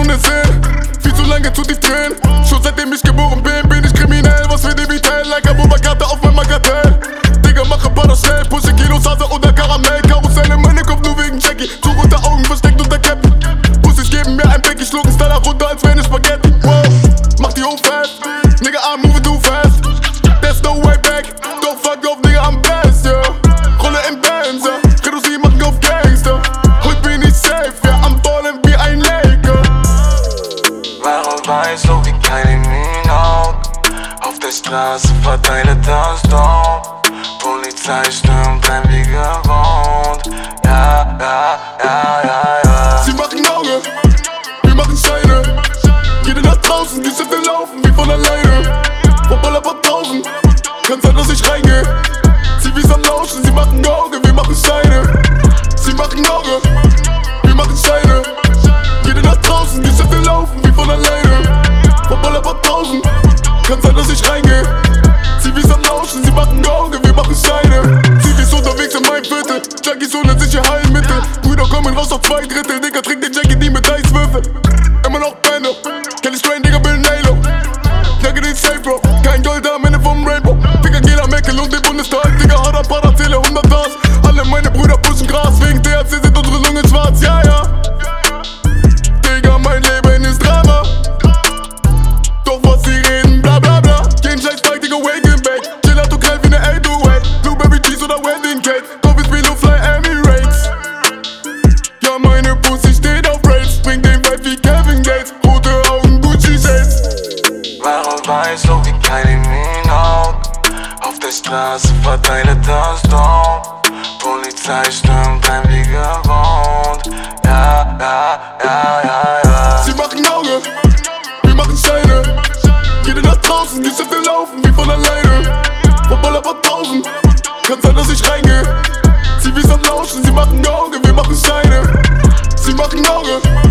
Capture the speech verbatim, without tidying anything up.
ohne Sinn. Viel zu lange zu tief drin. Schon seitdem ich geboren bin, bin ich kriminell. Was für die Vitel, like Abubakar auf meinem Kartell. Digga, mache Baller schnell, pushe Kilos, Hase oder Karamell. Karussell in meine Kopf nur wegen Jackie. Zu unter Augen versteckt unter Ketten. Muss ich geben mir ein Beck, ich schluck einen Steller runter, als wäre ne Spaghetti. Wow, mach die hoch fest. Nigga, I'm moving too fast. There's no way back. Don't fuck off, Nigga, I'm best, yeah. Rolle im Benz, ja. Reduzier, machen auf Gangster. Heute bin ich safe, ja. Am Ballen wie ein Laker. Warum weiß so wie keine Minout? Auf der Straße verteile das Dorf. Polizei stürmt, bleiben wie gewohnt. Ja, ja, ja, ja, ja. Sie machen Auge, wir machen Scheine. Jede Nacht draußen, die Schiffe laufen wie von alleine. Vom Baller paar tausend, kann sein, dass ich reingehe. Zivis am Lauschen, sie machen Auge, wir machen Scheine. Sie machen Auge, wir machen Scheine. Jede Nacht draußen, die Schiffe laufen wie von alleine. Vom Baller paar tausend, kann sein, dass ich reingehe. Zivis am Lauschen, sie machen Auge, wir machen Scheine. Zivis unterwegs in meinem Viertel, Junkies ohne Sicherheitsmittel. Brüder kommen raus auf zwei Drittel, Digga, trink den Jackie, die mit Eiswürfel. Immer noch Bände, Kelly Strain, Digga, Bill Nailo. Knacke den Safe, Bro, kein Gold am Ende vom Rainbow. Fick Angela Merkel und den Bundestag, Digga, hart am Pader, zähle hundert Tars. Alle meine Brüder pushen Gras, wegen T H C sind unsere Lungen schwarz, ja, ja. Digga, mein Leben ist Drama. Doch was sie reden, bla bla bla. Kein Scheiß, Bike, Digga, waking back. Gelato grell wie ne A zwei acht. Blueberry Cheese oder Wedding Cake. Kopf ist Below Fly Emirates. Ja, meine Pussy steht auf Rails. Bring den Vibe wie Kevin Gates. Rote Augen, Gucci Shades. Warum weiß so wie keine Minout? Auf der Straße verteile das Dorf. Polizei stürmt, bleiben wie gewohnt. Ja, ja, ja, ja, ja. Sie machen Auge, wir machen Scheine. Jede Nacht draußen, die Schiffe laufen wie von alleine. Vom Baller paar tausend, kann sein, dass ich reingehe. Zivis am Lauschen, sie machen Auge, wir machen Scheine. Sie machen Auge,